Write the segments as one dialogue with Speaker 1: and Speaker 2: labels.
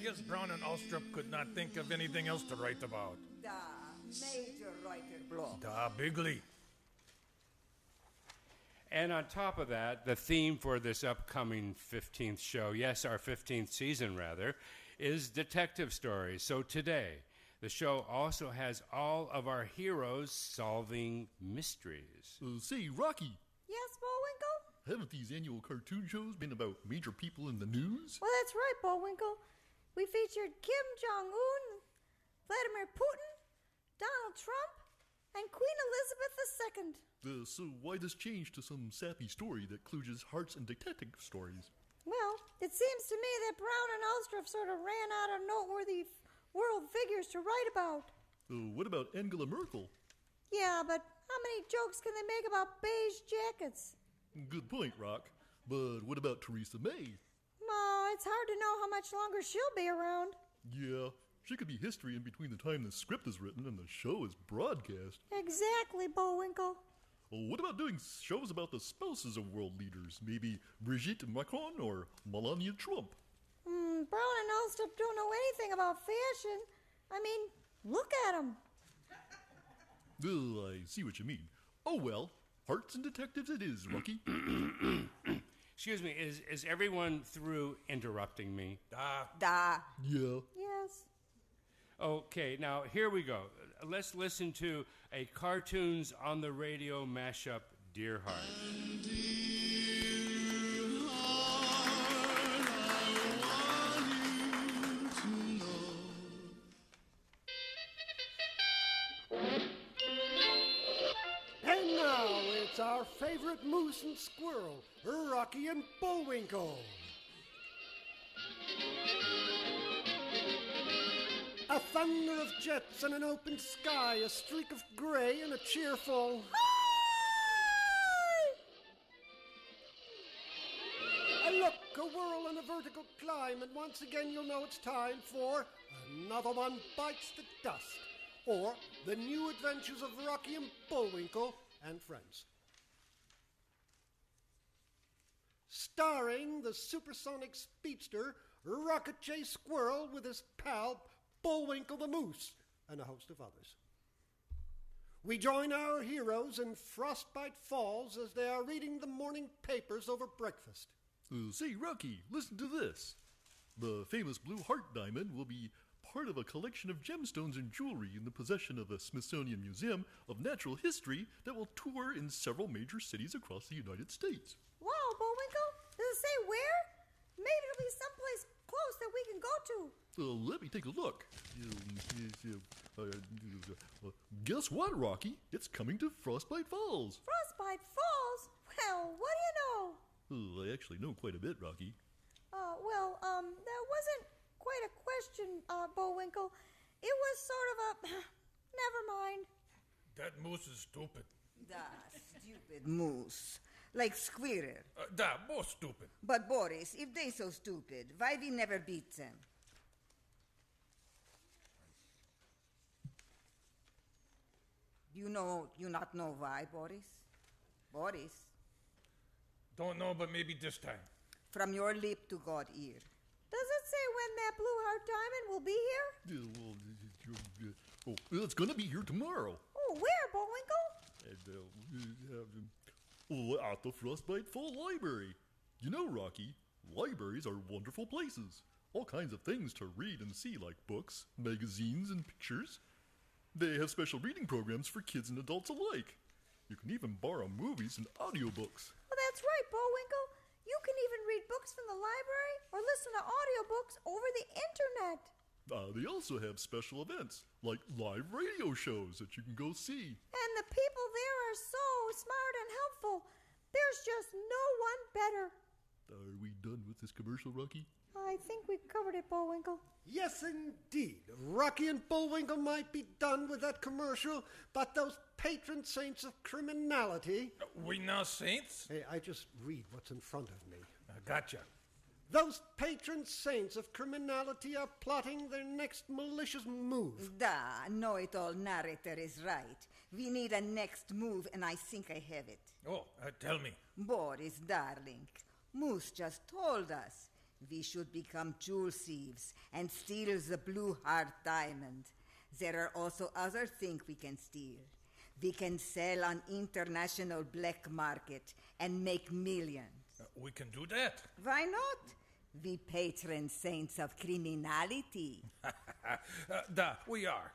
Speaker 1: guess Brown and Alstrup could not think of anything else to write about.
Speaker 2: Da, Major Reuter Block.
Speaker 1: Da, bigly.
Speaker 3: And on top of that, the theme for this upcoming 15th show, yes, our 15th season rather, is detective stories. So today, the show also has all of our heroes solving mysteries.
Speaker 4: Say, Rocky,
Speaker 5: Yes, Bullwinkle?
Speaker 4: haven't these annual cartoon shows been about major people in the news?
Speaker 5: Well, that's right, Bullwinkle. We featured Kim Jong-un, Vladimir Putin, Donald Trump, and Queen Elizabeth II.
Speaker 4: So why this change to some sappy story that kludges hearts and detective stories?
Speaker 5: Well, it seems to me that Brown and Alstrup sort of ran out of noteworthy world figures to write about.
Speaker 4: What about Angela Merkel?
Speaker 5: Yeah, but how many jokes can they make about beige jackets?
Speaker 4: Good point, Rock. But what about Theresa May?
Speaker 5: Oh, it's hard to know how much longer she'll be around.
Speaker 4: Yeah, she could be history in between the time the script is written and the show is broadcast.
Speaker 5: Exactly, Bullwinkle.
Speaker 4: What about doing shows about the spouses of world leaders? Maybe Brigitte Macron or Melania Trump?
Speaker 5: Brown and Alstrup don't know anything about fashion. I mean, look at them.
Speaker 4: I see what you mean. Oh well, hearts and detectives it is, Rocky.
Speaker 3: Excuse me, is everyone through interrupting me?
Speaker 2: Da.
Speaker 4: Yeah.
Speaker 5: Yes.
Speaker 3: Okay, now here we go. Let's listen to a Cartoons on the Radio mashup, Dear Heart.
Speaker 6: And now it's our favorite moose and squirrel, Rocky and Bullwinkle. A thunder of jets and an open sky, a streak of gray and a cheerful... A look, a whirl and a vertical climb, and once again you'll know it's time for Another One Bites the Dust, or The New Adventures of Rocky and Bullwinkle and Friends. Starring the supersonic speedster Rocket J. Squirrel with his pal Bullwinkle the Moose, and a host of others. We join our heroes in Frostbite Falls as they are reading the morning papers over breakfast.
Speaker 4: Say, Rocky, listen to this. The famous Blue Heart Diamond will be part of a collection of gemstones and jewelry in the possession of the Smithsonian Museum of Natural History that will tour in several major cities across the United States.
Speaker 5: Wow, Bullwinkle. Does it say where? Maybe it'll be someplace close that we can go to.
Speaker 4: Let me take a look. Guess what, Rocky? It's coming to Frostbite Falls.
Speaker 5: Frostbite Falls? Well, what do you know?
Speaker 4: I actually know quite a bit, Rocky.
Speaker 5: That wasn't quite a question, Bullwinkle. It was sort of a... Never mind.
Speaker 1: That moose is stupid.
Speaker 2: Da, stupid moose. Like Squirrel.
Speaker 1: Da, both stupid.
Speaker 2: But Boris, if they so stupid, why we never beat them? You not know why, Boris? Boris?
Speaker 1: Don't know, but maybe this time.
Speaker 2: From your lip to God ear.
Speaker 5: Does it say when that Blue Heart Diamond will be here?
Speaker 4: It's going to be here tomorrow.
Speaker 5: Oh, where, Bullwinkle?
Speaker 4: At the Frostbite Fall Library. You know, Rocky, libraries are wonderful places. All kinds of things to read and see, like books, magazines, and pictures. They have special reading programs for kids and adults alike. You can even borrow movies and audiobooks.
Speaker 5: Well, that's right, Bullwinkle. You can even read books from the library or listen to audiobooks over the internet.
Speaker 4: They also have special events, like live radio shows that you can go see.
Speaker 5: And the people there are so smart and helpful. There's just no one better.
Speaker 4: Are we done with this commercial, Rocky?
Speaker 5: I think we've covered it, Bullwinkle.
Speaker 6: Yes, indeed. Rocky and Bullwinkle might be done with that commercial, but those patron saints of criminality...
Speaker 1: We now saints?
Speaker 6: Hey, I just read what's in front of me.
Speaker 1: Gotcha.
Speaker 6: Those patron saints of criminality are plotting their next malicious move.
Speaker 2: Da, know-it-all narrator is right. We need a next move, and I think I have it.
Speaker 1: Oh, tell me.
Speaker 2: Boris, darling, Moose just told us. We should become jewel thieves and steal the Blue Heart Diamond. There are also other things we can steal. We can sell on international black market and make millions.
Speaker 1: We can do that.
Speaker 2: Why not? We patron saints of criminality.
Speaker 1: We are.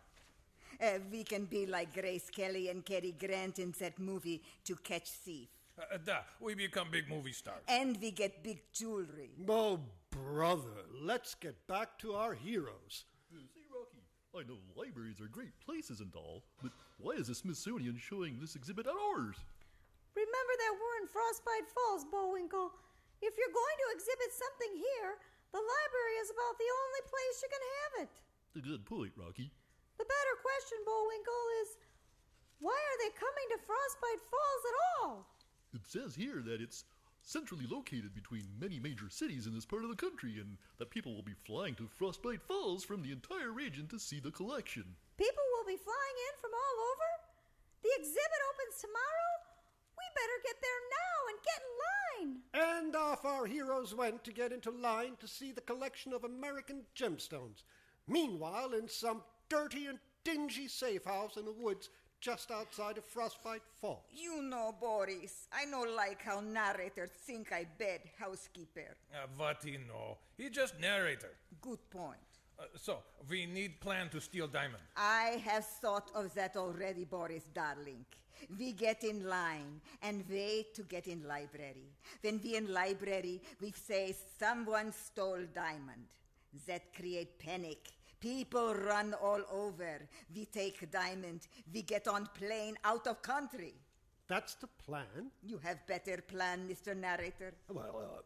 Speaker 2: We can be like Grace Kelly and Cary Grant in that movie To Catch Thief.
Speaker 1: We become big movie stars.
Speaker 2: And we get big jewelry.
Speaker 6: Oh, brother, let's get back to our heroes.
Speaker 4: Say, Rocky, I know libraries are great places and all, but why is the Smithsonian showing this exhibit at ours?
Speaker 5: Remember that we're in Frostbite Falls, Bullwinkle. If you're going to exhibit something here, the library is about the only place you can have it.
Speaker 4: A good point, Rocky.
Speaker 5: The better question, Bullwinkle, is why are they coming to Frostbite Falls at all?
Speaker 4: It says here that it's centrally located between many major cities in this part of the country, and that people will be flying to Frostbite Falls from the entire region to see the collection.
Speaker 5: People will be flying in from all over? The exhibit opens tomorrow? We better get there now and get in line.
Speaker 6: And off our heroes went to get into line to see the collection of American gemstones. Meanwhile, in some dirty and dingy safe house in the woods just outside of Frostbite Falls.
Speaker 2: You know, Boris, I no like how narrator think I bad housekeeper.
Speaker 1: What he know? He just narrator.
Speaker 2: Good point.
Speaker 1: So, we need plan to steal diamond.
Speaker 2: I have thought of that already, Boris, darling. We get in line and wait to get in library. When we in library, we say someone stole diamond. That create panic. People run all over. We take diamond. We get on plane out of country.
Speaker 6: That's the plan?
Speaker 2: You have better plan, Mr. Narrator?
Speaker 6: Well,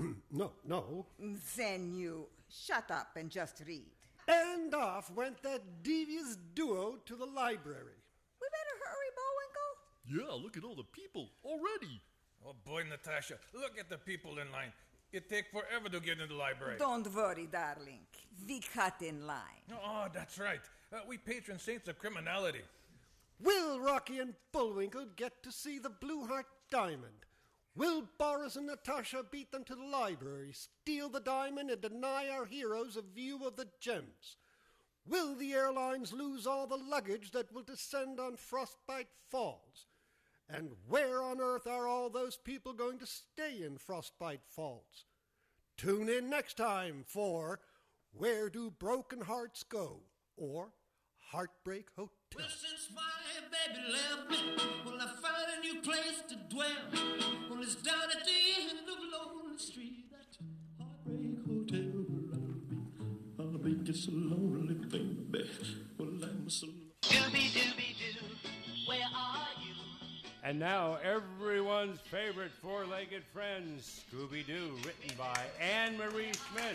Speaker 6: no.
Speaker 2: Then you shut up and just read.
Speaker 6: And off went that devious duo to the library.
Speaker 5: We better hurry, Bullwinkle.
Speaker 4: Yeah, look at all the people already.
Speaker 1: Oh boy, Natasha, look at the people in line. It take forever to get into the library.
Speaker 2: Don't worry, darling. We cut in line.
Speaker 1: Oh, that's right. We patron saints of criminality.
Speaker 6: Will Rocky and Bullwinkle get to see the Blue Heart Diamond? Will Boris and Natasha beat them to the library, steal the diamond, and deny our heroes a view of the gems? Will the airlines lose all the luggage that will descend on Frostbite Falls? And where on earth are all those people going to stay in Frostbite Falls? Tune in next time for Where Do Broken Hearts Go? Or Heartbreak Hotel.
Speaker 7: Well, since my baby left me, well, I found a new place to dwell. Well, it's down at the end of Lonely Street, that Heartbreak Hotel where I'll be just so lonely, baby. Well, I'm so Dooby-dooby-doo, where are you?
Speaker 3: And now, everyone's favorite four-legged friend, Scooby-Doo, written by Anne-Marie Schmidt.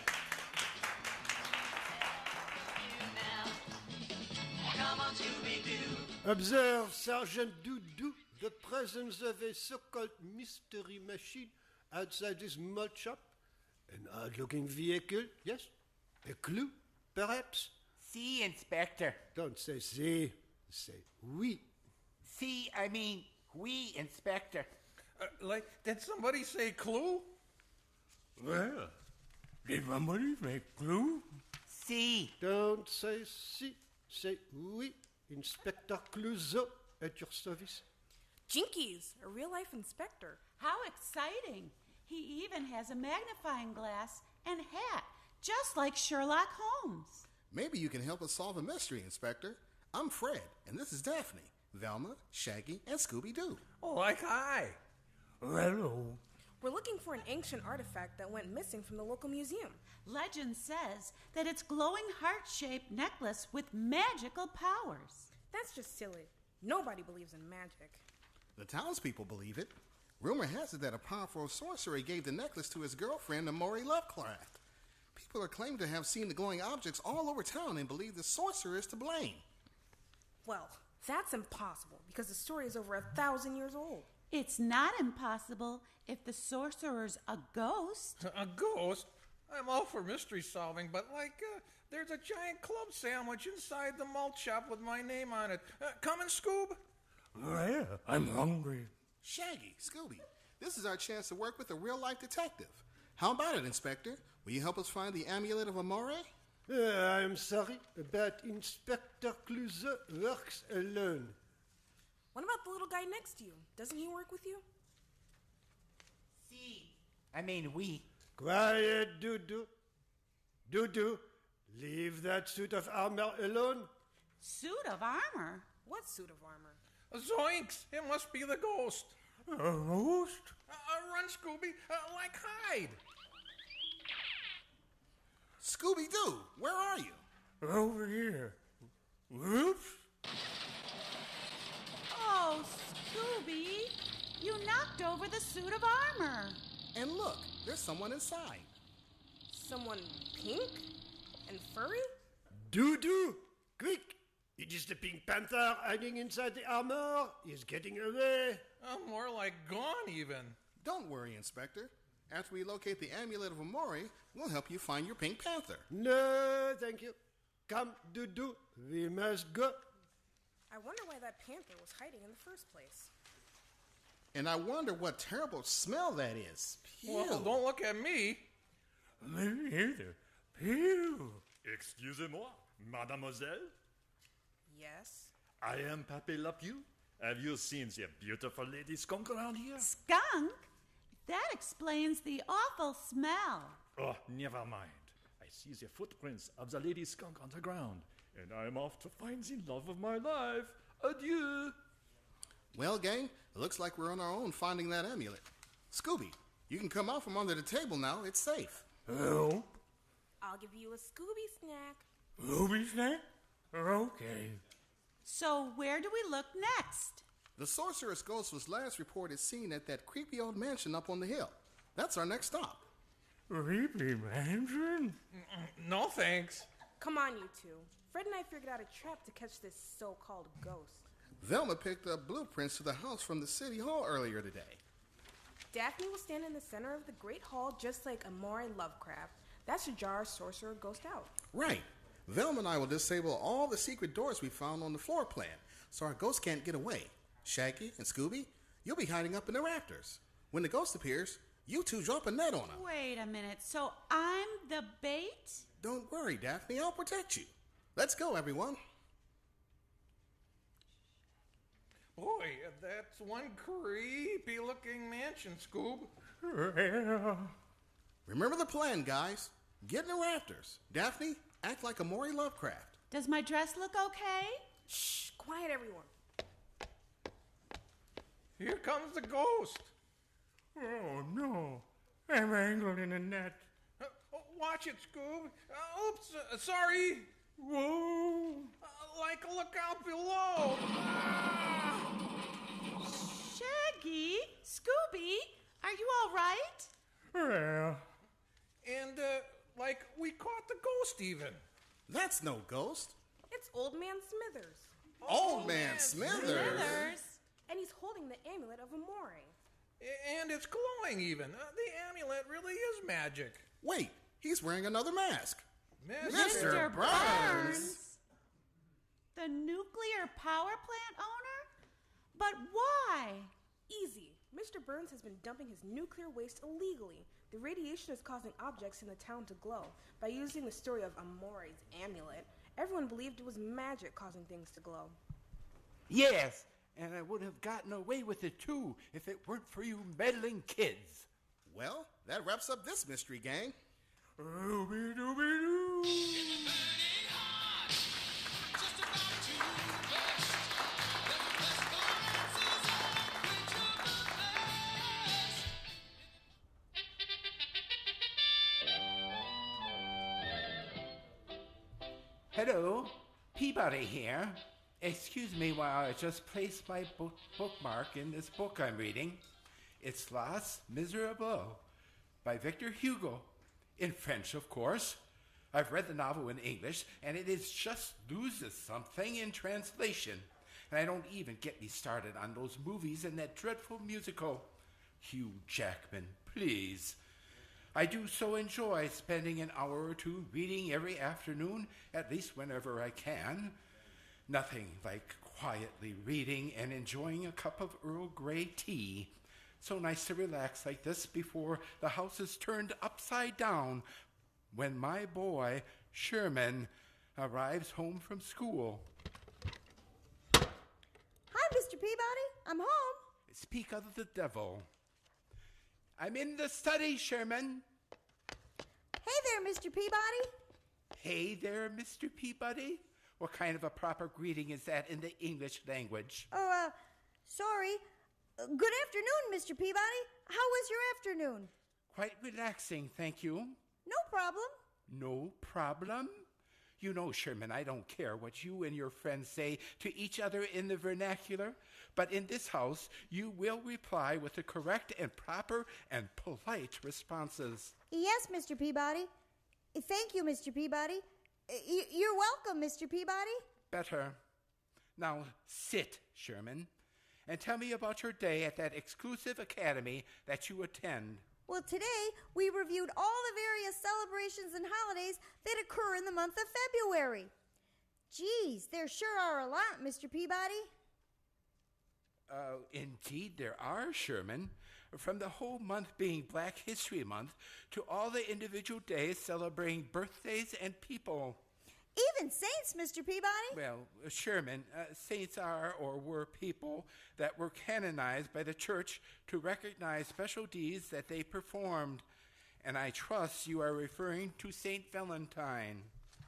Speaker 7: Come on, Scooby-Doo.
Speaker 6: Observe, Sergeant Doudou, the presence of a so-called mystery machine outside this malt shop. An odd-looking vehicle, yes? A clue, perhaps?
Speaker 8: See, Inspector.
Speaker 6: Don't say si, say oui.
Speaker 8: See, I mean, we, Inspector.
Speaker 1: Did somebody say clue?
Speaker 9: Well, did somebody say clue?
Speaker 8: See.
Speaker 6: Don't say si, say oui. Inspector Clouseau at your service.
Speaker 10: Jinkies, a real-life inspector.
Speaker 11: How exciting. He even has a magnifying glass and hat, just like Sherlock Holmes.
Speaker 12: Maybe you can help us solve a mystery, Inspector. I'm Fred, and this is Daphne, Velma, Shaggy, and Scooby-Doo.
Speaker 1: Oh, like hi.
Speaker 9: Hello.
Speaker 10: We're looking for an ancient artifact that went missing from the local museum.
Speaker 11: Legend says that it's glowing heart-shaped necklace with magical powers.
Speaker 10: That's just silly. Nobody believes in magic.
Speaker 12: The townspeople believe it. Rumor has it that a powerful sorcerer gave the necklace to his girlfriend, Amori Lovecraft. People are claiming to have seen the glowing objects all over town and believe the sorcerer is to blame.
Speaker 10: Well, that's impossible because the story is over 1,000 years old.
Speaker 11: It's not impossible if the sorcerer's a ghost.
Speaker 1: A ghost? I'm all for mystery solving, but there's a giant club sandwich inside the malt shop with my name on it. Coming, Scoob?
Speaker 9: Well, I'm hungry.
Speaker 12: Shaggy, Scooby, this is our chance to work with a real-life detective. How about it, Inspector? will you help us find the amulet of Amore?
Speaker 6: I'm sorry, but Inspector Clouseau works alone.
Speaker 10: What about the little guy next to you? Doesn't he work with you?
Speaker 8: We.
Speaker 6: Quiet, Dudu. Dudu, leave that suit of armor alone.
Speaker 11: Suit of armor?
Speaker 10: What suit of armor?
Speaker 1: Zoinks! It must be the ghost.
Speaker 9: A ghost?
Speaker 1: Run, Scooby, like hide.
Speaker 12: Scooby-Doo, where are you?
Speaker 9: Over here. Whoops.
Speaker 11: Oh, Scooby, you knocked over the suit of armor.
Speaker 12: And look, there's someone inside.
Speaker 10: Someone pink and furry?
Speaker 6: Dudu, quick! It is the Pink Panther hiding inside the armor. He's getting away.
Speaker 1: More like gone, even.
Speaker 12: Don't worry, Inspector. After we locate the amulet of Amore, we'll help you find your Pink Panther.
Speaker 6: No, thank you. Come, Dudu, we must go.
Speaker 10: I wonder why that panther was hiding in the first place.
Speaker 12: And I wonder what terrible smell that is.
Speaker 1: Well, don't look at me.
Speaker 9: Me either. Pew.
Speaker 4: Excusez-moi, mademoiselle.
Speaker 10: Yes.
Speaker 4: I am Pape Lapew. Have you seen the beautiful lady skunk around here?
Speaker 11: Skunk? That explains the awful smell.
Speaker 4: Oh, never mind. I see the footprints of the lady skunk on the ground, and I'm off to find the love of my life. Adieu.
Speaker 12: Well, gang, it looks like we're on our own finding that amulet. Scooby, you can come out from under the table now. It's safe.
Speaker 9: Help.
Speaker 10: I'll give you a Scooby snack.
Speaker 9: Ruby snack? Okay.
Speaker 11: So where do we look next?
Speaker 12: The sorceress ghost was last reported seen at that creepy old mansion up on the hill. That's our next stop.
Speaker 9: Creepy mansion?
Speaker 1: No, thanks.
Speaker 10: Come on, you two. Fred and I figured out a trap to catch this so-called ghost.
Speaker 12: Velma picked up blueprints to the house from the city hall earlier today.
Speaker 10: Daphne will stand in the center of the Great Hall just like Amore Lovecraft. That should jar our sorcerer ghost out.
Speaker 12: Right. Velma and I will disable all the secret doors we found on the floor plan, so our ghost can't get away. Shaggy and Scooby, you'll be hiding up in the rafters. When the ghost appears, you two drop a net on him.
Speaker 11: Wait a minute, so I'm the bait?
Speaker 12: Don't worry, Daphne, I'll protect you. Let's go, everyone.
Speaker 1: Boy, that's one creepy-looking mansion, Scoob.
Speaker 9: Well,
Speaker 12: Remember the plan, guys. Get in the rafters. Daphne, act like Amore Lovecraft.
Speaker 11: Does my dress look okay?
Speaker 10: Shh, quiet everyone.
Speaker 1: Here comes the ghost.
Speaker 9: oh no. I'm angled in a net.
Speaker 1: Watch it, Scoob. Oops, sorry.
Speaker 9: Whoa.
Speaker 1: Look out below.
Speaker 11: Shaggy? Scooby? Are you all right?
Speaker 9: Well,
Speaker 1: And, we caught the ghost even.
Speaker 12: That's no ghost.
Speaker 10: It's Old Man Smithers.
Speaker 12: Old Man Smithers.
Speaker 10: And he's holding the amulet of Amore.
Speaker 1: And it's glowing even. The amulet really is magic.
Speaker 12: Wait, he's wearing another mask.
Speaker 1: Mr.
Speaker 11: Burns. The nuclear power plant owner? But why?
Speaker 10: Easy. Mr. Burns has been dumping his nuclear waste illegally. The radiation is causing objects in the town to glow. By using the story of Amore's amulet, everyone believed it was magic causing things to glow.
Speaker 8: Yes, and I would have gotten away with it too if it weren't for you meddling kids.
Speaker 12: Well, that wraps up this mystery, gang.
Speaker 9: Ruby dooby doo.
Speaker 8: Hello, Peabody here. Excuse me while I just place my bookmark in this book I'm reading. It's Les Miserables by Victor Hugo. In French, of course. I've read the novel in English, and it is just loses something in translation. And I don't even get me started on those movies and that dreadful musical. Hugh Jackman, please. I do so enjoy spending an hour or two reading every afternoon, at least whenever I can. Nothing like quietly reading and enjoying a cup of Earl Grey tea. So nice to relax like this before the house is turned upside down when my boy, Sherman, arrives home from school.
Speaker 5: Hi, Mr. Peabody. I'm home.
Speaker 8: Speak of the devil. I'm in the study, Sherman.
Speaker 5: Hey there, Mr. Peabody.
Speaker 8: Hey there, Mr. Peabody. What kind of a proper greeting is that in the English language?
Speaker 5: Oh, sorry. Good afternoon, Mr. Peabody. How was your afternoon?
Speaker 8: Quite relaxing, thank you.
Speaker 5: No problem.
Speaker 8: No problem? You know, Sherman, I don't care what you and your friends say to each other in the vernacular, but in this house you will reply with the correct and proper and polite responses.
Speaker 5: Yes, Mr. Peabody. Thank you, Mr. Peabody. You're welcome, Mr. Peabody.
Speaker 8: Better. Now sit, Sherman, and tell me about your day at that exclusive academy that you attend.
Speaker 5: Well, today we reviewed all the various celebrations and holidays that occur in the month of February. Geez, there sure are a lot, Mr. Peabody.
Speaker 8: Indeed there are, Sherman. From the whole month being Black History Month to all the individual days celebrating birthdays and people.
Speaker 5: Even saints, Mr. Peabody.
Speaker 8: Well, Sherman, saints are or were people that were canonized by the church to recognize special deeds that they performed. And I trust you are referring to Saint Valentine.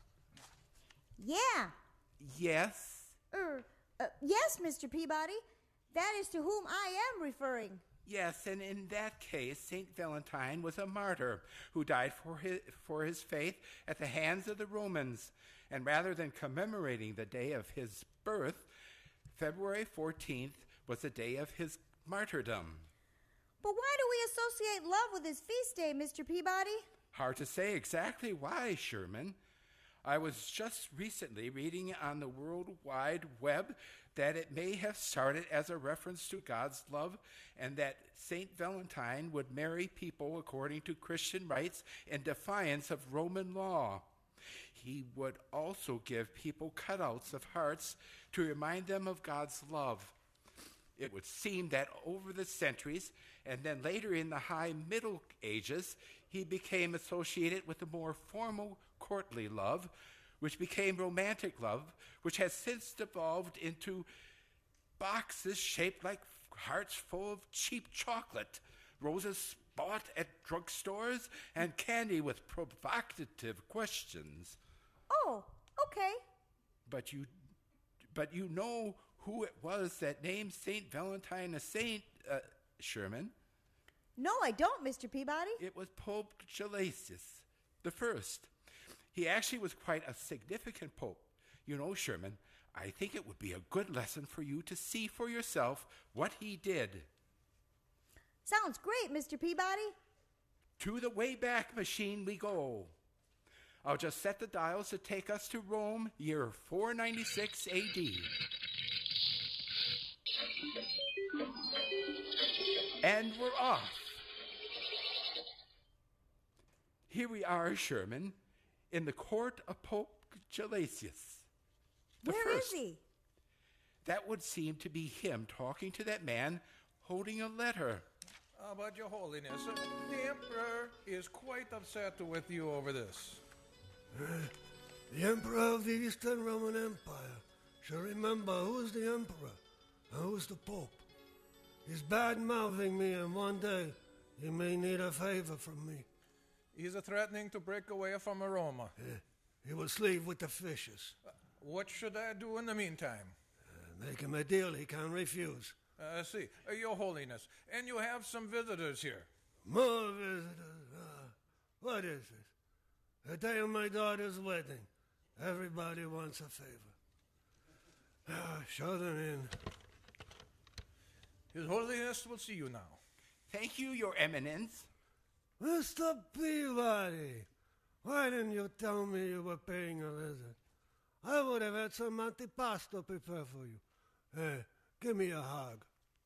Speaker 5: Yeah.
Speaker 8: Yes?
Speaker 5: Yes, Mr. Peabody. That is to whom I am referring.
Speaker 8: Yes, and in that case, Saint Valentine was a martyr who died for his faith at the hands of the Romans. And rather than commemorating the day of his birth, February 14th was the day of his martyrdom.
Speaker 5: But why do we associate love with his feast day, Mr. Peabody?
Speaker 8: Hard to say exactly why, Sherman. I was just recently reading on the World Wide Web that it may have started as a reference to God's love and that Saint Valentine would marry people according to Christian rites in defiance of Roman law. He would also give people cutouts of hearts to remind them of God's love. It would seem that over the centuries, and then later in the High Middle Ages, he became associated with a more formal courtly love, which became romantic love, which has since devolved into boxes shaped like hearts full of cheap chocolate, roses bought at drugstores, and candy with provocative questions.
Speaker 5: Oh, okay.
Speaker 8: But you know who it was that named Saint Valentine a saint, Sherman?
Speaker 5: No, I don't, Mr. Peabody.
Speaker 8: It was Pope Gelasius the First. He actually was quite a significant pope. You know, Sherman, I think it would be a good lesson for you to see for yourself what he did.
Speaker 5: Sounds great, Mr. Peabody.
Speaker 8: To the Wayback Machine we go. I'll just set the dials to take us to Rome, year 496 A.D. And we're off. Here we are, Sherman, in the court of Pope Gelasius the
Speaker 5: Where
Speaker 8: First.
Speaker 5: is he?
Speaker 8: That would seem to be him talking to that man holding a letter.
Speaker 1: But Your Holiness, the Emperor is quite upset with you over this.
Speaker 6: The Emperor of the Eastern Roman Empire shall remember who is the Emperor and who is the Pope. He's bad-mouthing me, and one day he may need a favor from me.
Speaker 1: He's threatening to break away from Roma.
Speaker 6: He will sleep with the fishes.
Speaker 1: What should I do in the meantime?
Speaker 6: Make him a deal he can't refuse.
Speaker 1: See, Your Holiness, and you have some visitors here.
Speaker 6: More visitors. What is it? The day of my daughter's wedding. Everybody wants a favor. Show them in.
Speaker 1: His Holiness will see you now.
Speaker 8: Thank you, Your Eminence.
Speaker 6: Mr. Peabody, why didn't you tell me you were paying a visit? I would have had some antipasto prepared for you. Hey, give me a hug.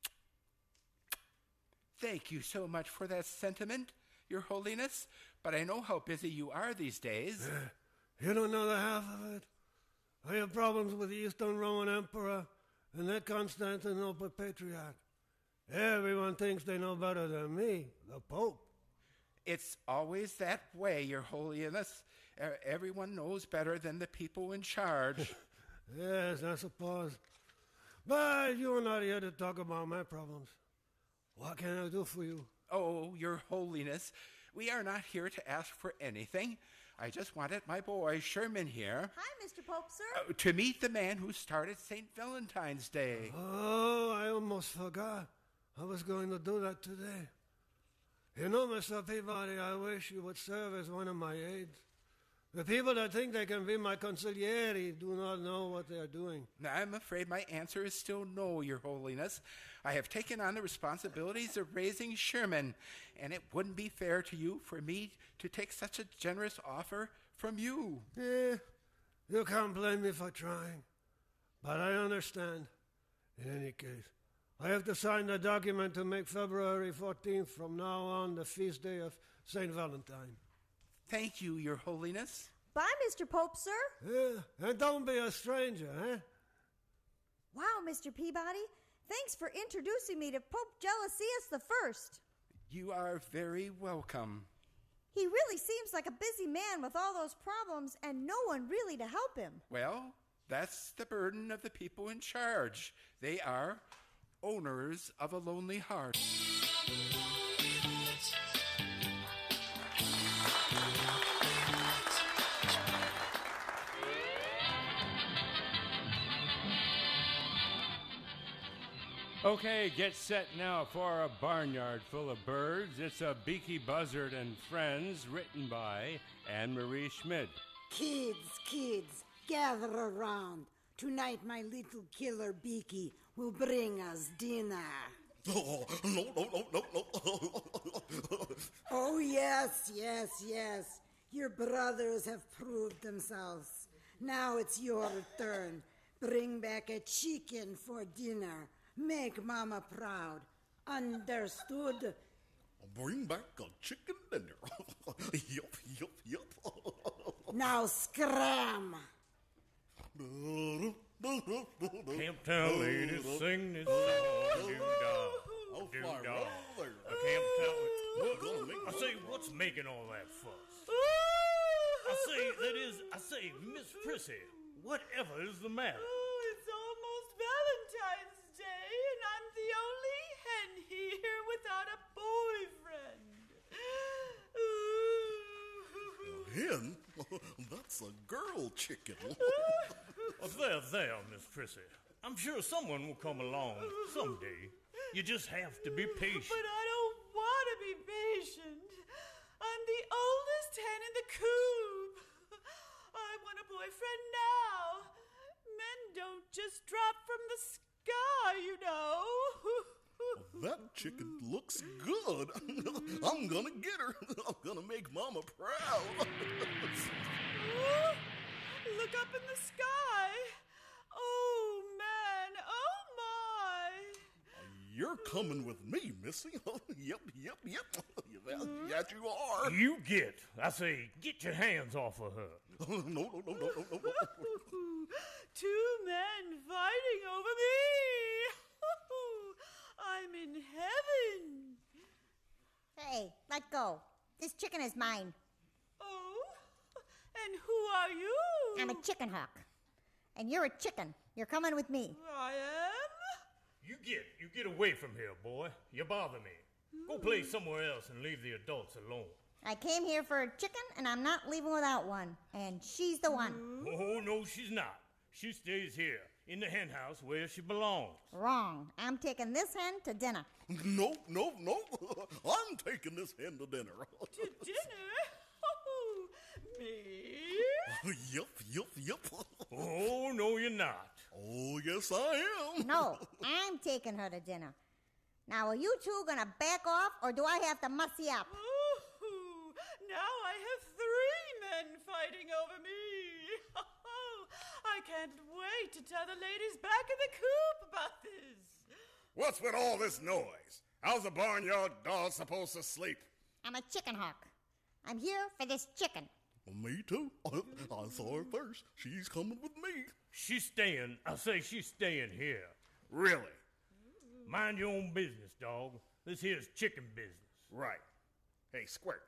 Speaker 8: Thank you so much for that sentiment, Your Holiness, but I know how busy you are these days.
Speaker 6: You don't know the half of it. I have problems with the Eastern Roman Emperor and that Constantinople Patriarch. Everyone thinks they know better than me, the Pope.
Speaker 8: It's always that way, Your Holiness. Everyone knows better than the people in charge.
Speaker 6: Yes, I suppose. But you're not here to talk about my problems. What can I do for you?
Speaker 8: Oh, Your Holiness, we are not here to ask for anything. I just wanted my boy, Sherman, here.
Speaker 5: Hi, Mr. Pope, sir.
Speaker 8: To meet the man who started St. Valentine's Day.
Speaker 6: Oh, I almost forgot. I was going to do that today. You know, Mr. Peabody, I wish you would serve as one of my aides. The people that think they can be my consigliere do not know what they are doing.
Speaker 8: I'm afraid my answer is still no, Your Holiness. I have taken on the responsibilities of raising Sherman, and it wouldn't be fair to you for me to take such a generous offer from you.
Speaker 6: Yeah, you can't blame me for trying. But I understand. In any case, I have to sign the document to make February 14th from now on the feast day of St. Valentine.
Speaker 8: Thank you, Your Holiness.
Speaker 5: Bye, Mr. Pope, sir.
Speaker 6: Yeah, and don't be a stranger, eh?
Speaker 5: Wow, Mr. Peabody. Thanks for introducing me to Pope Gelasius I.
Speaker 8: You are very welcome.
Speaker 5: He really seems like a busy man with all those problems and no one really to help him.
Speaker 8: Well, that's the burden of the people in charge. They are owners of a lonely heart.
Speaker 3: Okay, get set now for A Barnyard Full of Birds. It's a Beaky Buzzard and Friends, written by Anne-Marie Schmid.
Speaker 13: Kids, gather around. Tonight my little killer Beaky will bring us dinner.
Speaker 12: Oh, no.
Speaker 13: Oh, yes. Your brothers have proved themselves. Now it's your turn. Bring back a chicken for dinner. Make Mama proud. Understood?
Speaker 12: Bring back a chicken dinner. Yup.
Speaker 13: Now scram.
Speaker 9: Camptown ladies sing this song. Doo-dah. Camptown. I say, what's making all that fuss? I say, Miss Prissy, whatever is the matter?
Speaker 11: It's almost Valentine's Day, and I'm the only hen here without a boyfriend.
Speaker 12: Hen? That's a girl chicken.
Speaker 9: There, Miss Prissy. I'm sure someone will come along someday. You just have to be patient.
Speaker 11: But I don't want to be patient. I'm the oldest hen in the coop. I want a boyfriend now. Men don't just drop from the sky, you know.
Speaker 12: That chicken looks good. I'm gonna get her. I'm gonna make Mama proud.
Speaker 11: Look up in the sky. Oh, man. Oh, my.
Speaker 12: You're coming with me, Missy. Yep. That you are.
Speaker 9: You get your hands off of her.
Speaker 12: No.
Speaker 11: Two men fighting over me. I'm in heaven.
Speaker 5: Hey, let go. This chicken is mine.
Speaker 11: Oh? And who are you?
Speaker 5: I'm a chicken hawk. And you're a chicken. You're coming with me.
Speaker 11: I am?
Speaker 9: You get away from here, boy. You bother me. Go play somewhere else and leave the adults alone.
Speaker 5: I came here for a chicken, and I'm not leaving without one. And she's the one.
Speaker 9: Oh, no, she's not. She stays here, in the hen house where she belongs.
Speaker 5: Wrong. I'm taking this hen to dinner.
Speaker 12: No. I'm taking this hen to dinner.
Speaker 11: To dinner? Oh, me?
Speaker 12: Yup.
Speaker 9: Oh, no, you're not.
Speaker 12: Oh, yes, I am.
Speaker 5: No, I'm taking her to dinner. Now, are you two gonna back off, or do I have to muss you up?
Speaker 11: Ooh, now I have 3 men fighting over me. I can't wait to tell the ladies back in the coop about this.
Speaker 14: What's with all this noise? How's a barnyard dog supposed to sleep?
Speaker 5: I'm a chicken hawk. I'm here for this chicken.
Speaker 12: Me too. I saw her first. She's coming with me.
Speaker 9: She's staying here.
Speaker 14: Really?
Speaker 9: Mind your own business, dog. This here's chicken business.
Speaker 14: Right. Hey, Squirt,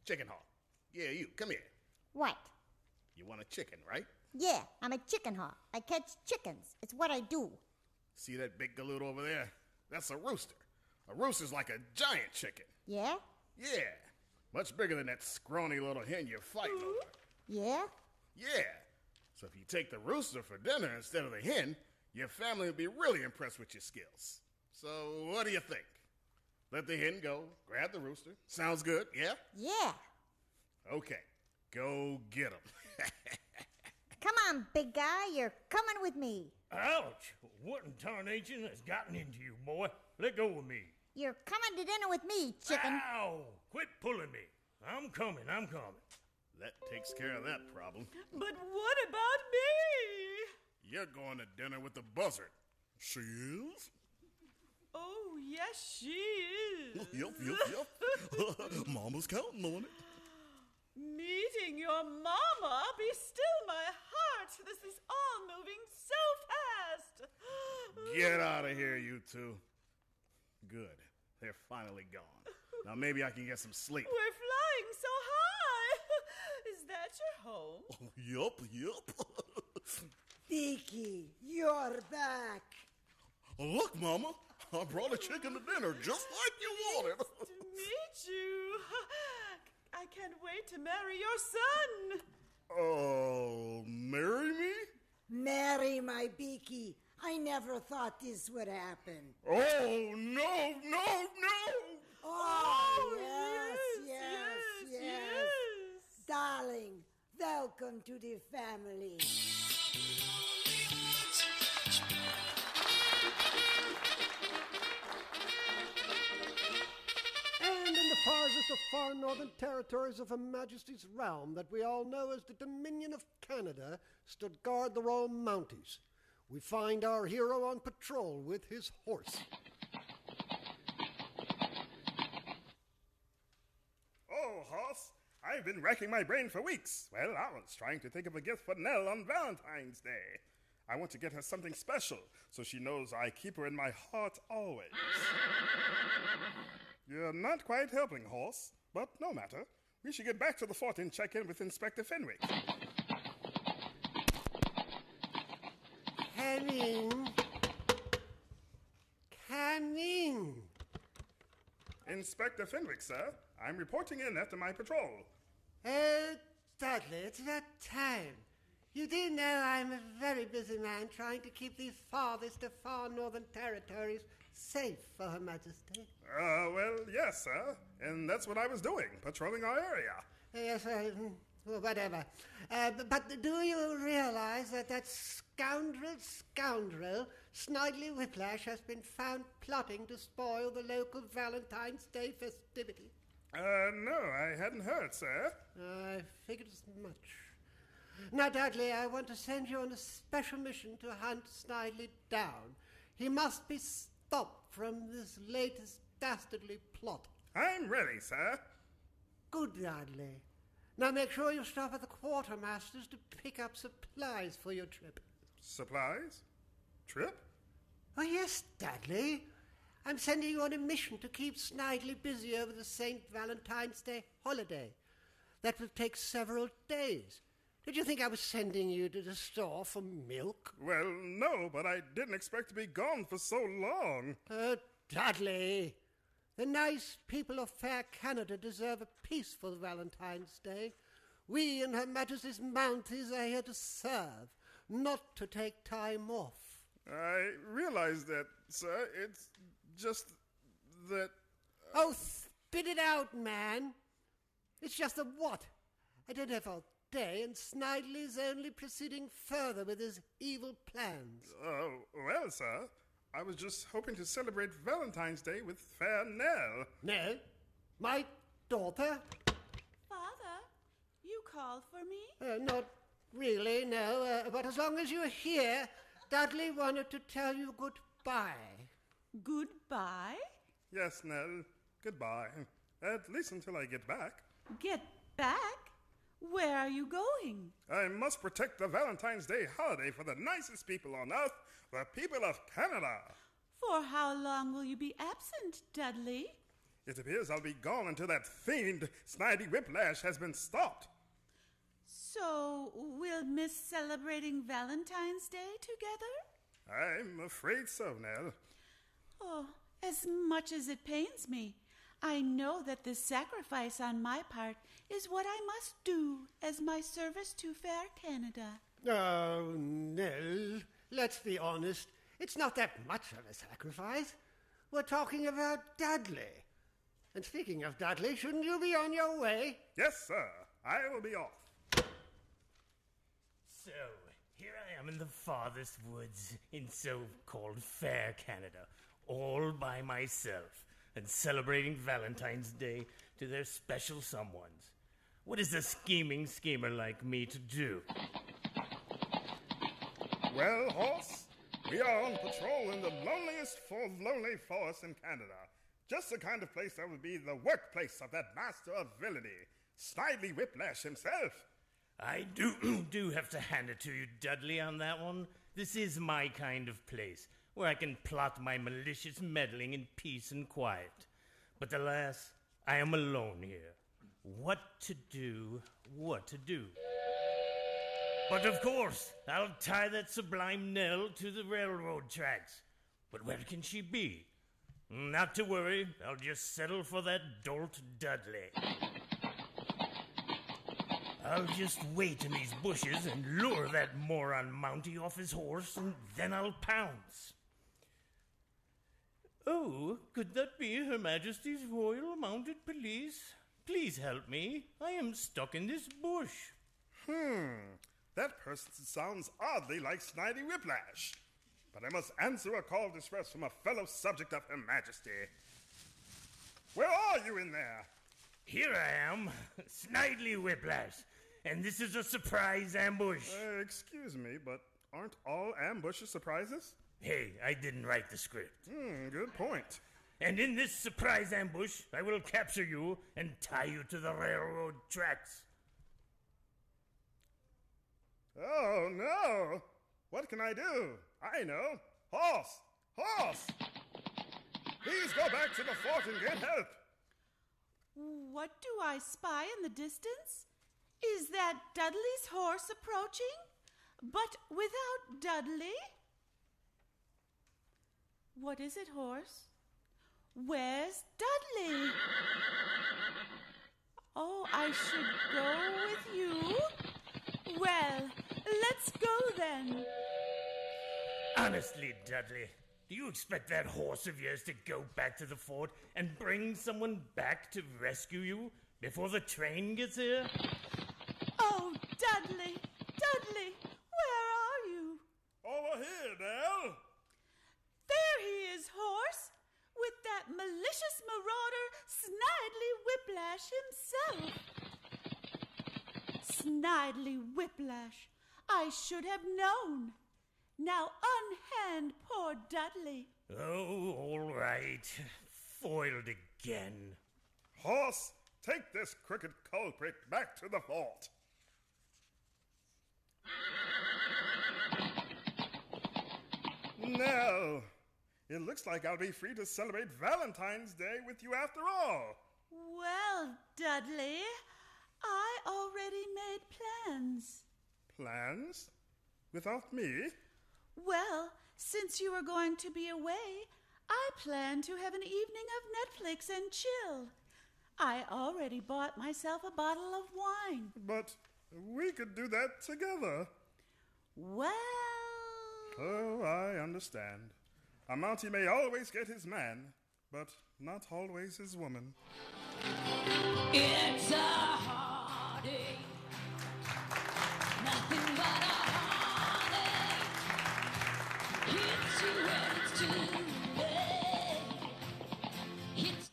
Speaker 14: Chicken Hawk. Yeah, you. Come here.
Speaker 5: What?
Speaker 14: You want a chicken, right?
Speaker 5: Yeah, I'm a chicken hawk. I catch chickens. It's what I do.
Speaker 14: See that big galoot over there? That's a rooster. A rooster's like a giant chicken.
Speaker 5: Yeah?
Speaker 14: Yeah. Much bigger than that scrawny little hen you're fighting over.
Speaker 5: Yeah?
Speaker 14: Yeah. So if you take the rooster for dinner instead of the hen, your family will be really impressed with your skills. So what do you think? Let the hen go, grab the rooster. Sounds good, yeah?
Speaker 5: Yeah.
Speaker 14: Okay. Go get him.
Speaker 5: Come on, big guy. You're coming with me.
Speaker 9: Ouch! What in tarnation has gotten into you, boy? Let go of me.
Speaker 5: You're coming to dinner with me, chicken.
Speaker 9: Ow! Quit pulling me. I'm coming.
Speaker 14: That takes care of that problem.
Speaker 11: But what about me?
Speaker 14: You're going to dinner with the buzzard. She is?
Speaker 11: Oh, yes, she is.
Speaker 14: Yup. Mama's counting on it.
Speaker 11: Meeting your mama, be still my heart. This is all moving so fast.
Speaker 14: Get out of here, you two. Good. They're finally gone. Now maybe I can get some sleep.
Speaker 11: We're flying so high. Is that your home?
Speaker 14: Yup.
Speaker 13: Beaky, you're back.
Speaker 14: Look, Mama. I brought a chicken to dinner just like you wanted.
Speaker 11: To meet you. I can't wait to marry your son.
Speaker 14: Oh, marry me?
Speaker 13: Marry my Beaky. I never thought this would happen.
Speaker 14: Oh, no.
Speaker 13: Oh, yes. Darling, welcome to the family.
Speaker 6: And in the farthest of far northern territories of Her Majesty's realm that we all know as the Dominion of Canada stood guard the Royal Mounties. We find our hero on patrol with his horse.
Speaker 14: Oh, horse, I've been racking my brain for weeks. Well, I was trying to think of a gift for Nell on Valentine's Day. I want to get her something special so she knows I keep her in my heart always. You're not quite helping, horse, but no matter. We should get back to the fort and check in with Inspector Fenwick.
Speaker 6: Come in.
Speaker 14: Inspector Fenwick, sir. I'm reporting in after my patrol.
Speaker 15: Dudley, it's about time. You do know I'm a very busy man trying to keep these farthest of far northern territories safe for Her Majesty.
Speaker 14: Well, yes, sir. And that's what I was doing, patrolling our area.
Speaker 15: Yes, well, whatever. But do you realize that scoundrel, Snidely Whiplash, has been found plotting to spoil the local Valentine's Day festivity?
Speaker 14: No, I hadn't heard, sir.
Speaker 15: I figured as much. Now, Dudley, I want to send you on a special mission to hunt Snidely down. He must be stopped from this latest dastardly plot.
Speaker 14: I'm ready, sir.
Speaker 15: Good, Dudley. Now make sure you stop at the quartermaster's to pick up supplies for your trip.
Speaker 14: Supplies? Trip?
Speaker 15: Oh, yes, Dudley. I'm sending you on a mission to keep Snidely busy over the St. Valentine's Day holiday. That will take several days. Did you think I was sending you to the store for milk?
Speaker 14: Well, no, but I didn't expect to be gone for so long.
Speaker 15: Dudley, the nice people of fair Canada deserve a peaceful Valentine's Day. We in Her Majesty's Mounties are here to serve, not to take time off.
Speaker 14: I realize that, sir. It's just that...
Speaker 15: Oh, spit it out, man. It's just that what? I don't have all day, and Snidely's only proceeding further with his evil plans.
Speaker 14: Oh, well, sir, I was just hoping to celebrate Valentine's Day with fair Nell.
Speaker 15: No? My daughter?
Speaker 11: Father, you called for me?
Speaker 15: Not really, no. But as long as you're here, Dudley wanted to tell you goodbye.
Speaker 11: Goodbye?
Speaker 14: Yes, Nell. Goodbye. At least until I get back.
Speaker 11: Get back? Where are you going?
Speaker 14: I must protect the Valentine's Day holiday for the nicest people on earth, the people of Canada.
Speaker 11: For how long will you be absent, Dudley?
Speaker 14: It appears I'll be gone until that fiend, Snidey Whiplash, has been stopped.
Speaker 11: So, we'll miss celebrating Valentine's Day together?
Speaker 14: I'm afraid so, Nell.
Speaker 11: Oh, as much as it pains me, I know that this sacrifice on my part is what I must do as my service to fair Canada.
Speaker 15: Oh, Nell, let's be honest. It's not that much of a sacrifice. We're talking about Dudley. And speaking of Dudley, shouldn't you be on your way?
Speaker 14: Yes, sir. I will be off.
Speaker 9: So, here I am in the farthest woods in so-called fair Canada, all by myself, and celebrating Valentine's Day to their special someones. What is a scheming schemer like me to do?
Speaker 14: Well, Horse, we are on patrol in the loneliest of lonely forests in Canada. Just the kind of place that would be the workplace of that master of villainy, Snidely Whiplash himself.
Speaker 9: I do have to hand it to you, Dudley, on that one. This is my kind of place, where I can plot my malicious meddling in peace and quiet. But alas, I am alone here. What to do, what to do. But of course, I'll tie that sublime Nell to the railroad tracks. But where can she be? Not to worry, I'll just settle for that dolt Dudley. I'll just wait in these bushes and lure that moron Mountie off his horse, and then I'll pounce. Oh, could that be Her Majesty's Royal Mounted Police? Please help me. I am stuck in this bush.
Speaker 14: That person sounds oddly like Snidey Whiplash. But I must answer a call of distress from a fellow subject of Her Majesty. Where are you in there?
Speaker 9: Here I am, Snidely Whiplash, and this is a surprise ambush.
Speaker 14: Excuse me, but aren't all ambushes surprises?
Speaker 9: Hey, I didn't write the script.
Speaker 14: Good point.
Speaker 9: And in this surprise ambush, I will capture you and tie you to the railroad tracks.
Speaker 14: Oh, no! What can I do? I know. Horse! Horse! Please go back to the fort and get help.
Speaker 11: What do I spy in the distance? Is that Dudley's horse approaching? But without Dudley? What is it, horse? Where's Dudley? Oh, I should go with you? Well, let's go then.
Speaker 9: Honestly, Dudley, do you expect that horse of yours to go back to the fort and bring someone back to rescue you before the train gets here?
Speaker 11: Oh, Dudley! Dudley! Where are you?
Speaker 14: Over here, Nell!
Speaker 11: There he is, horse! With that malicious marauder, Snidely Whiplash himself. Snidely Whiplash, I should have known. Now unhand poor Dudley.
Speaker 9: Oh, all right. Foiled again.
Speaker 14: Horse, take this crooked culprit back to the fort. Nell, it looks like I'll be free to celebrate Valentine's Day with you after all.
Speaker 11: Well, Dudley, I already made plans.
Speaker 14: Plans? Without me?
Speaker 11: Well, since you are going to be away, I plan to have an evening of Netflix and chill. I already bought myself a bottle of wine.
Speaker 14: But we could do that together.
Speaker 11: Well...
Speaker 14: Oh, I understand. A Mountie may always get his man, but not always his woman.
Speaker 7: It's a heartache, nothing but a heartache. Hits you when it's too late. Hits.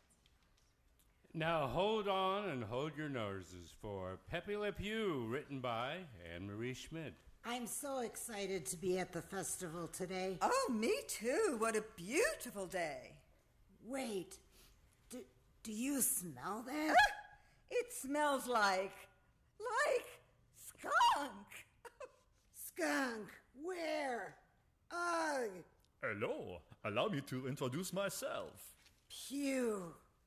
Speaker 3: Now hold on and hold your noses for Pepe Le Pew, written by Anne-Marie Schmidt.
Speaker 13: I'm so excited to be at the festival today.
Speaker 2: Oh, me too. What a beautiful day.
Speaker 13: Wait, do you smell that?
Speaker 2: It smells like skunk.
Speaker 13: Skunk, where? Ugh.
Speaker 4: Hello, allow me to introduce myself.
Speaker 13: Phew,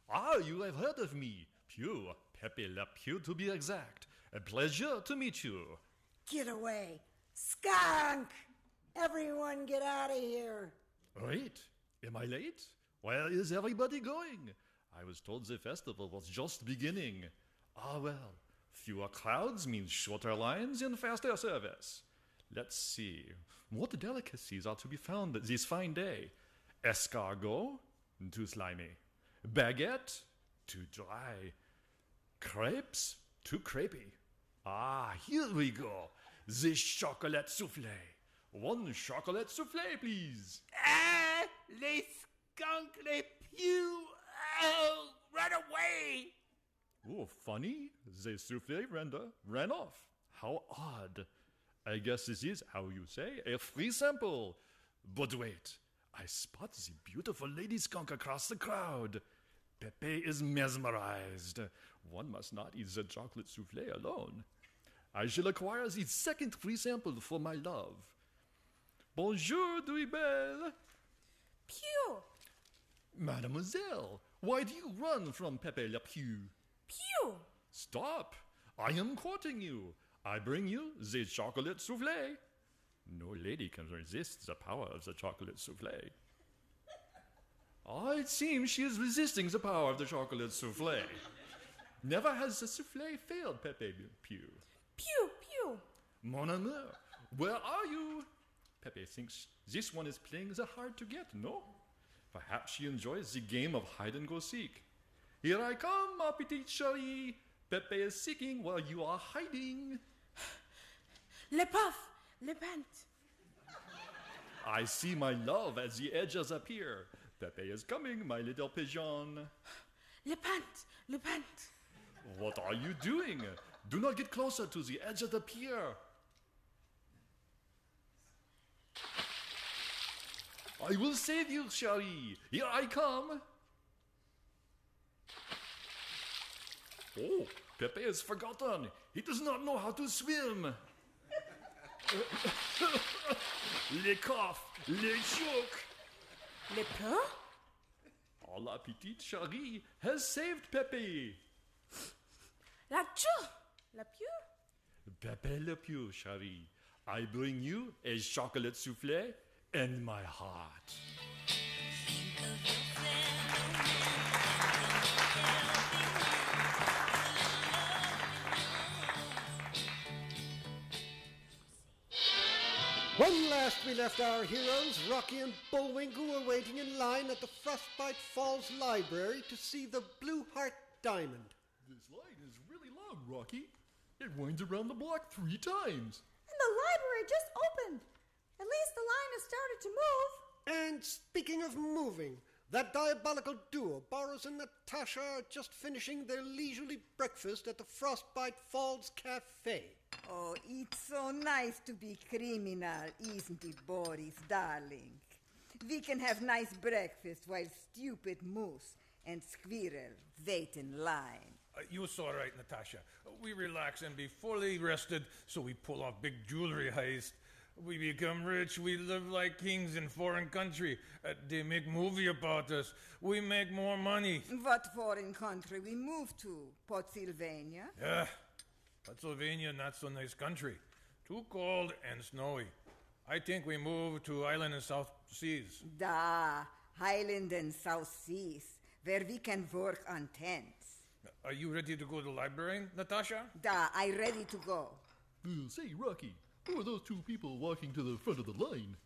Speaker 4: Ah, you have heard of me. Pew, Pepe Le Pew to be exact. A pleasure to meet you.
Speaker 13: Get away. Skunk! Everyone get out of here.
Speaker 4: Wait, am I late? Where is everybody going? I was told the festival was just beginning. Ah well, fewer crowds means shorter lines and faster service. Let's see, what delicacies are to be found this fine day? Escargot? Too slimy. Baguette? Too dry. Crepes? Too crepey. Ah, here we go. The chocolate soufflé. One chocolate soufflé, please.
Speaker 8: Ah, les skunk, les pew. Oh, run away.
Speaker 4: Oh, funny. The soufflé ran off. How odd. I guess this is, how you say, a free sample. But wait, I spot the beautiful lady skunk across the crowd. Pepe is mesmerized. One must not eat the chocolate soufflé alone. I shall acquire the second free sample for my love. Bonjour, Duibel.
Speaker 10: Pew!
Speaker 4: Mademoiselle, why do you run from Pepe Le Pew?
Speaker 10: Pew!
Speaker 4: Stop! I am courting you. I bring you the chocolate soufflé. No lady can resist the power of the chocolate soufflé. It seems she is resisting the power of the chocolate soufflé. Never has the soufflé failed, Pepe Le Pew.
Speaker 10: Pew! Pew!
Speaker 4: Mon amour, where are you? Pepe thinks this one is playing the hard to get, no? Perhaps she enjoys the game of hide and go seek. Here I come, ma petite chérie. Pepe is seeking while you are hiding.
Speaker 10: Le puff! Le pant!
Speaker 4: I see my love as the edges appear. Pepe is coming, my little pigeon.
Speaker 10: Le pant! Le pant!
Speaker 4: What are you doing? Do not get closer to the edge of the pier. I will save you, chérie. Here I come. Oh, Pepe has forgotten. He does not know how to swim. Les cough, les choke.
Speaker 10: Le peu?
Speaker 4: Oh, la petite chérie has saved Pepe.
Speaker 10: La chou! La pew?
Speaker 4: Pepe Le Pew, chérie. I bring you a chocolate soufflé and my heart.
Speaker 6: When last we left our heroes, Rocky and Bullwinkle were waiting in line at the Frostbite Falls Library to see the Blue Heart Diamond.
Speaker 4: This line is really long, Rocky. It winds around the block 3 times.
Speaker 5: And the library just opened. At least the line has started to move.
Speaker 6: And speaking of moving, that diabolical duo, Boris and Natasha, are just finishing their leisurely breakfast at the Frostbite Falls Cafe.
Speaker 2: Oh, it's so nice to be criminal, isn't it, Boris, darling? We can have nice breakfast while stupid moose and squirrel wait in line.
Speaker 1: You saw right, Natasha. We relax and be fully rested, so we pull off big jewelry heist. We become rich. We live like kings in foreign country. They make movie about us. We make more money.
Speaker 2: What foreign country we move to? Pennsylvania?
Speaker 1: Yeah, Pennsylvania, not so nice country. Too cold and snowy. I think we move to Island and South Seas.
Speaker 2: Da, Highland and South Seas, where we can work on tents.
Speaker 1: Are you ready to go to the library, Natasha?
Speaker 2: Da, I ready to go.
Speaker 4: Say, Rocky, who are those two people walking to the front of the line?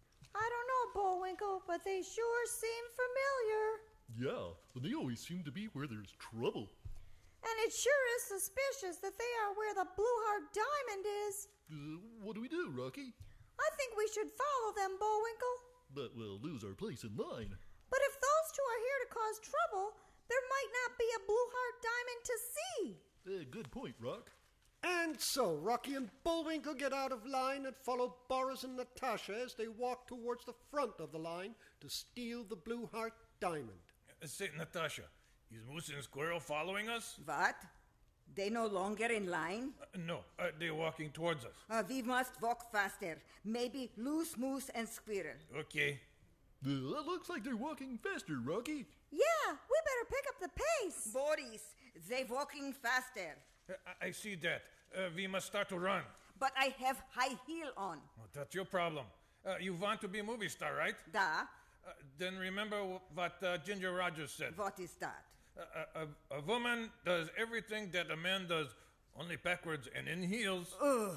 Speaker 5: I don't know, Bullwinkle, but they sure seem familiar.
Speaker 4: Yeah, and they always seem to be where there's trouble.
Speaker 5: And it sure is suspicious that they are where the Blue Heart Diamond is.
Speaker 4: What do we do, Rocky?
Speaker 5: I think we should follow them, Bullwinkle.
Speaker 4: But we'll lose our place in line.
Speaker 5: But if those two are here to cause trouble, there might not be a Blue Heart Diamond to see.
Speaker 4: Good point, Rock.
Speaker 6: And so Rocky and Bullwinkle get out of line and follow Boris and Natasha as they walk towards the front of the line to steal the Blue Heart Diamond.
Speaker 1: Say, Natasha, is Moose and Squirrel following us?
Speaker 2: What? They no longer in line?
Speaker 1: No, they're walking towards us.
Speaker 2: We must walk faster. Maybe lose Moose and Squirrel.
Speaker 1: Okay.
Speaker 4: That looks like they're walking faster, Rocky.
Speaker 5: Yeah, we better pick up the pace.
Speaker 2: Boris, they walking faster.
Speaker 1: I see that. We must start to run.
Speaker 2: But I have high heel on.
Speaker 1: Oh, that's your problem. You want to be a movie star, right?
Speaker 2: Da.
Speaker 1: Then remember what Ginger Rogers said.
Speaker 2: What is that?
Speaker 1: A woman does everything that a man does, only backwards and in heels.
Speaker 4: Well,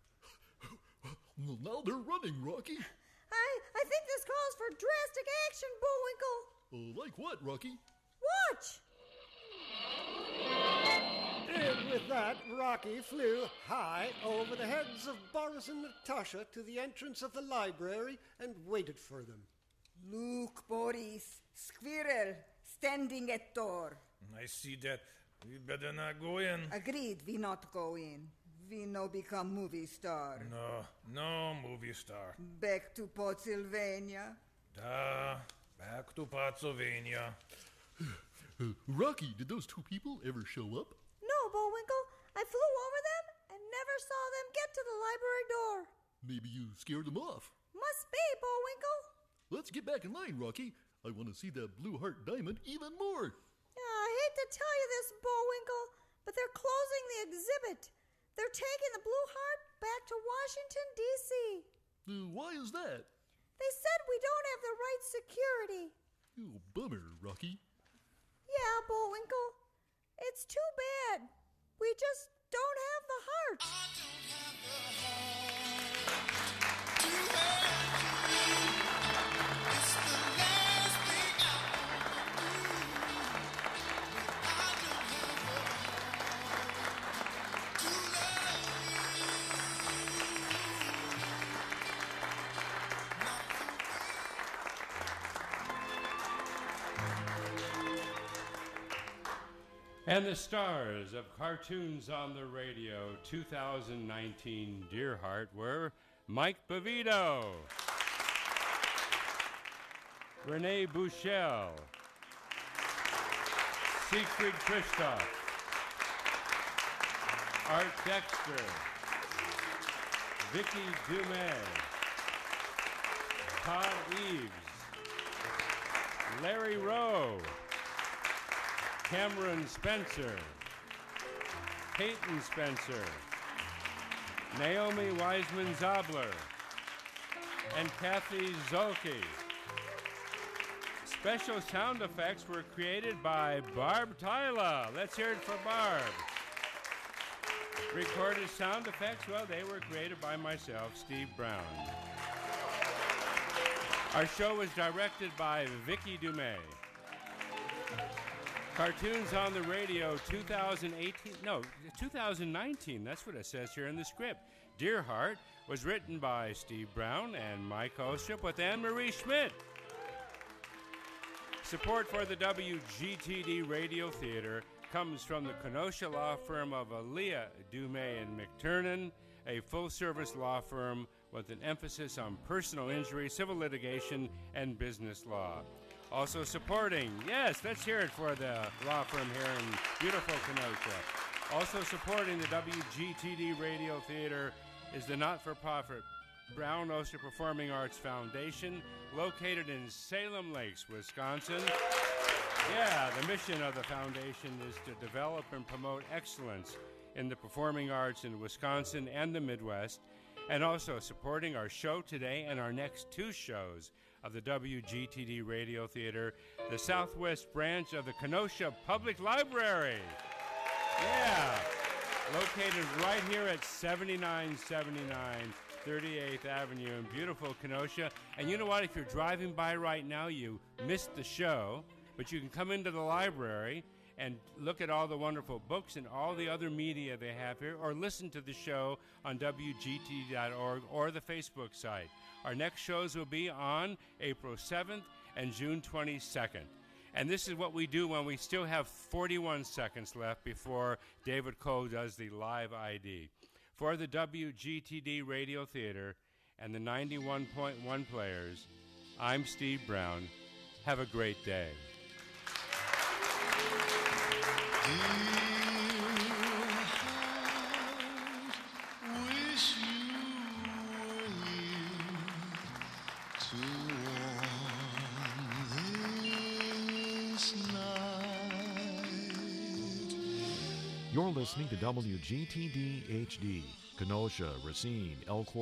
Speaker 4: now they're running, Rocky.
Speaker 5: I think this calls for drastic action, Bullwinkle.
Speaker 4: Like what, Rocky?
Speaker 5: Watch!
Speaker 6: And with that, Rocky flew high over the heads of Boris and Natasha to the entrance of the library and waited for them.
Speaker 2: Look, Boris, squirrel standing at door.
Speaker 1: I see that. We better not go in.
Speaker 2: Agreed, we not go in. We no become movie star.
Speaker 1: No movie star.
Speaker 2: Back to Pennsylvania.
Speaker 1: Back to Pennsylvania.
Speaker 4: Rocky, did those two people ever show up?
Speaker 5: No, Bullwinkle. I flew over them and never saw them get to the library door.
Speaker 4: Maybe you scared them off.
Speaker 5: Must be, Bullwinkle.
Speaker 4: Let's get back in line, Rocky. I want to see that Blue Heart Diamond even more.
Speaker 5: I hate to tell you this, Bullwinkle, but they're closing the exhibit. They're taking the Blue Heart back to Washington, D.C.
Speaker 4: Why is that?
Speaker 5: They said we don't have the right security.
Speaker 4: Oh, bummer, Rocky.
Speaker 5: Yeah, Bullwinkle. It's too bad. We just don't have the heart.
Speaker 3: And the stars of Cartoons on the Radio 2019 Dear Heart were Mike Bavito, Renee Buchel, Siegfried Christoph, Art Dexter, Vicky Dumais, Todd Eves, Larry Rowe, Cameron Spencer, Peyton Spencer, Naomi Wiseman-Zabler, and Kathy Zolke. Special sound effects were created by Barb Tyler. Let's hear it for Barb. Recorded sound effects, well, they were created by myself, Steve Brown. Our show was directed by Vicky Dumais. Cartoons on the Radio 2019, that's what it says here in the script. Dear Heart was written by Steve Brown and Mike Ostrop with Anne-Marie Schmidt. Support for the WGTD Radio Theater comes from the Kenosha law firm of Aaliyah, Dumais and McTurnan, a full-service law firm with an emphasis on personal injury, civil litigation, and business law. Also supporting, yes, let's hear it for the law firm here in beautiful Kenosha. Also supporting the WGTD Radio Theater is the not-for-profit Brown Oster Performing Arts Foundation, located in Salem Lakes, Wisconsin. Yeah, the mission of the foundation is to develop and promote excellence in the performing arts in Wisconsin and the Midwest, and also supporting our show today and our next two shows of the WGTD Radio Theater, the Southwest branch of the Kenosha Public Library. Yeah, located right here at 7979 38th Avenue in beautiful Kenosha. And you know what? If you're driving by right now, you missed the show, but you can come into the library and look at all the wonderful books and all the other media they have here, or listen to the show on WGT.org or the Facebook site. Our next shows will be on April 7th and June 22nd. And this is what we do when we still have 41 seconds left before David Cole does the live ID. For the WGTD Radio Theater and the 91.1 players, I'm Steve Brown. Have a great day.
Speaker 7: Wish you were here to warm this
Speaker 16: You're listening to WGTD HD, Kenosha, Racine, Elkhorn.